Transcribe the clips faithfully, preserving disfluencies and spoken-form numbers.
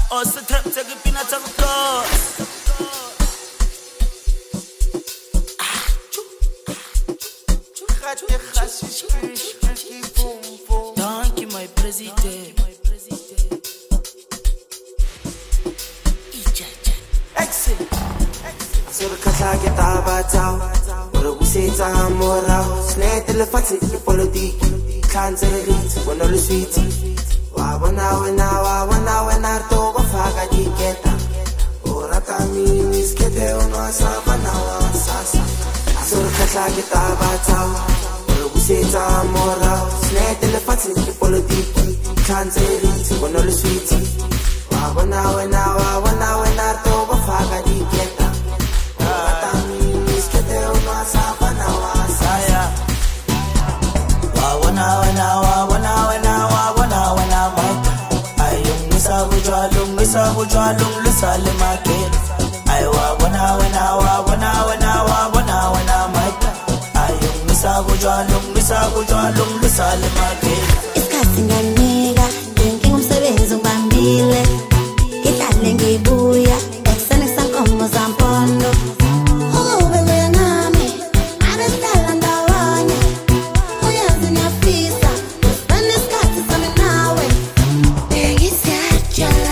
O se trap take pina take cross. Thank you, my president. Surkata kita batau, berusita morau, snete lefati politiki, kanzerit, wanolu sweeti, wa wana wana wa wana wana to wafaga diketa, ora kami miskete ono asabana wa sasa. Surkata kita batau, berusita morau, snete lefati politiki, kanzerit, wanolu sweeti, wa wana wana wa wana wana to wafaga diketa. Misa bujwalung lusale market. I wa wana wana wa wana wana wa wana wana maita. Ayung misa bujwalung misa bujwalung lusale market. Isikhathi nganiga inkinga umsebenzi ngibambile. Ngihlale ngibuya ekuseni kusankomo zampondo. Ube nami abesihlala ndawonye. Uyazi ngiyafisa usibane isikhathi sami nawe. Bengisiyajala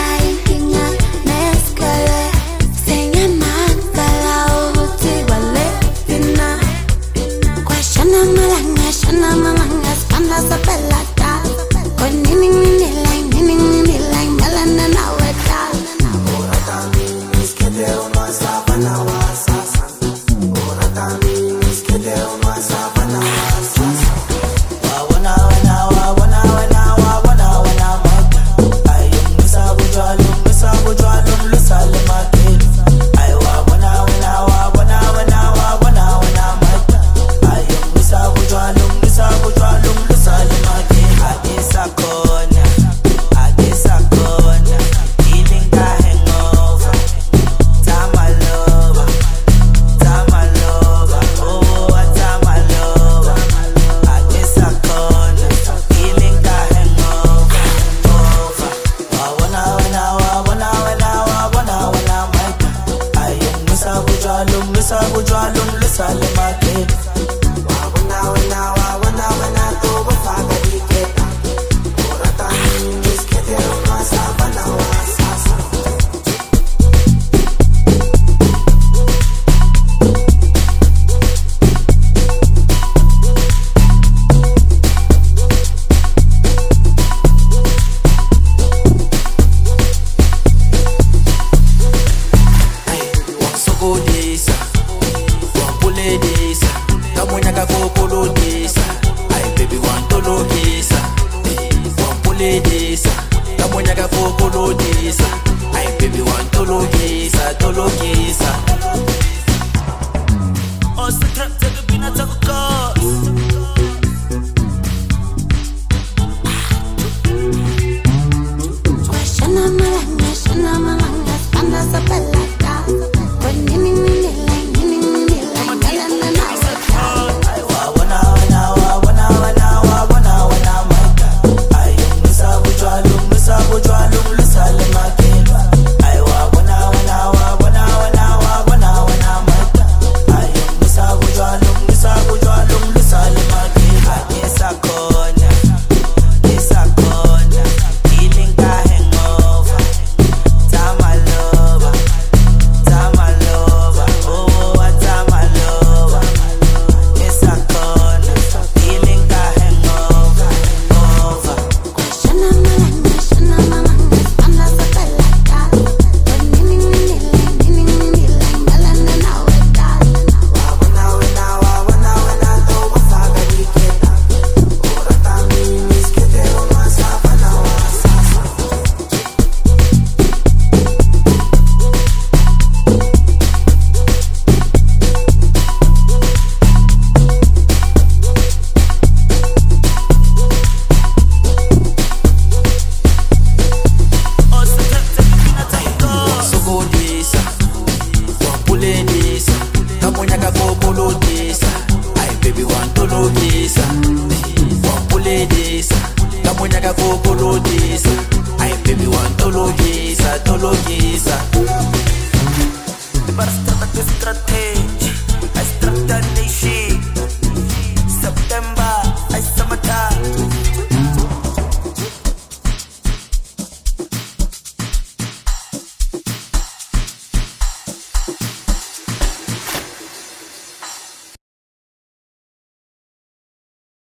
Kamunya ka kokolodisa, ay baby want to logisa. kulogisa. Para se tratar de se tratar.